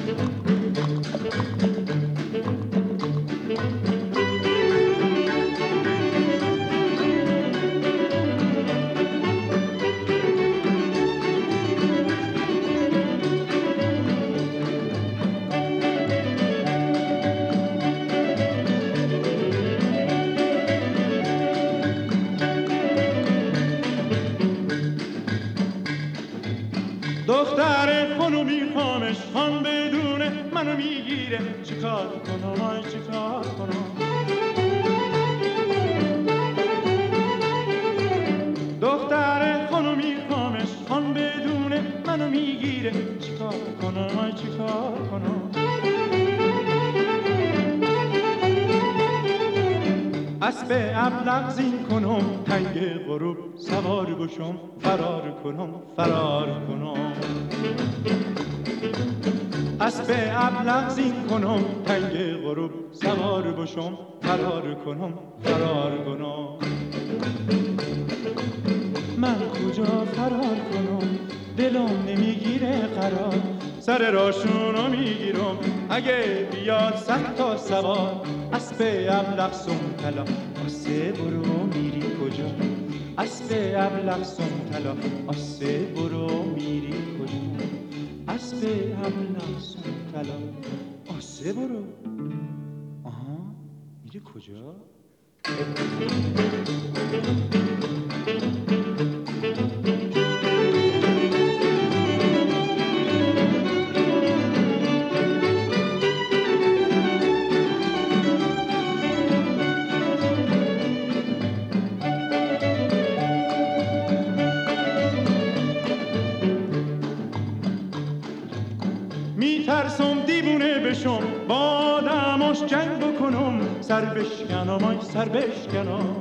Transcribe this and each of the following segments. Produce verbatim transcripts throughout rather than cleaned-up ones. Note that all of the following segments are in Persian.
دختر خانومی خامش خان بدونه منو میگیره، چیکار کنم آی چیکار کنم؟ دختر خانومی خامش خان بدونه منو میگیره، چیکار کنم آی چیکار کنم؟ اسب ابلق زین کنم تنگ غروب سوار بشم فرار کنم فرار کنم. اسب ابلق زین کنم تنگ غروب سوار بشم فرار کنم فرار کنم. من کجا فرار کنم دلم نمیگیره قرار، سر راشونو میگیرم اگه بیاد صد تا سوار. اسب ابلق سم طلا آسه برو میری کجا؟ اسب ابلق سم طلا آسه برو میری کجا؟ اسب ابلق سم طلا آسه برو آها میری کجا؟ میترسم دیوونه بشم با آدماش جنگ بکنم، سر بشکنم آی سر بشکنم.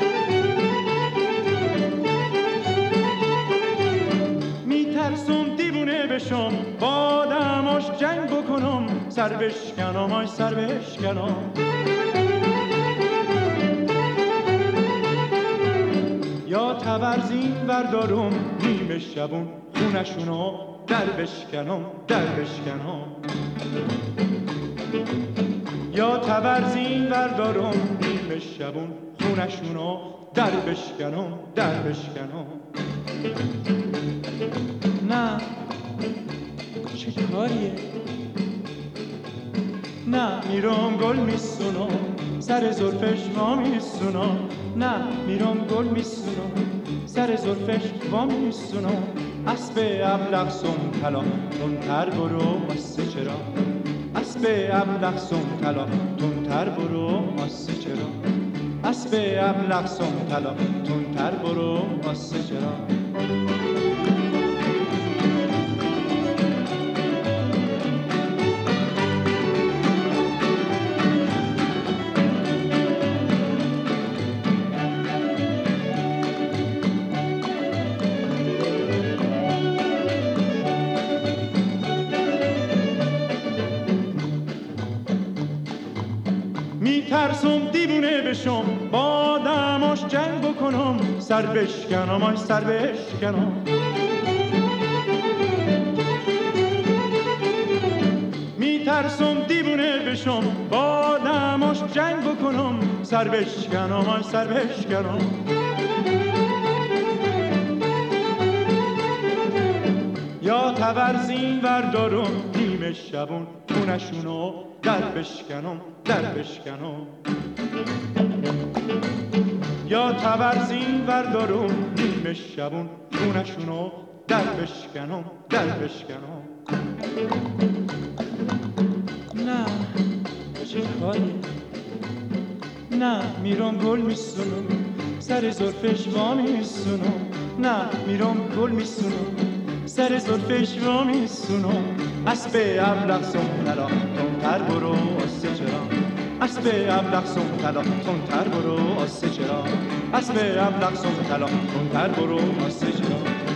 میترسم دیوونه بشم با آدماش جنگ بکنم، سر بشکنم آی سر بشکنم. یا تبرزین بردارم نیمه شبون خونشونو در بشکنم در بشکنم. یا تبرزین بردارم نیمه شبون خونشونو در بشکنم در بشکنم. نه چه کاریه؟ نه میرم گل میسونم سر زلفش وا میسونم. نه میرم گل میسونم سر زلفش وا میسونم. اسب ابلق سم طلا تندتر برو آسه چرا؟ اسب ابلق سم طلا تندتر برو آسه چرا؟ اسب ابلق سم طلا تندتر برو آسه چرا؟ میترسم دیوونه بشم با آدماش جنگ بکنم، سر بشکنم آی سر بشکنم. میترسم دیوونه بشم با آدماش جنگ بکنم، سر بشکنم آی سر بشکنم. یا تبرزین بردارم نیمه شبون خونشونو در بشکنم در بشکنم. یا تبرزین بردارم نیمه شبون خونشونو در بشکنم در بشکنم. نه چه کاری؟ نه میرم گل میسونم سر زلفش وا میسونم. نه میرم گل میسونم سر زلفش وا میسونم. اسب ابلق سم طلا تندتر برو آسه چرا؟ اسب ابلق سم طلا تندتر برو آسه چرا؟ اسب ابلق سم طلا تندتر برو آسه چرا؟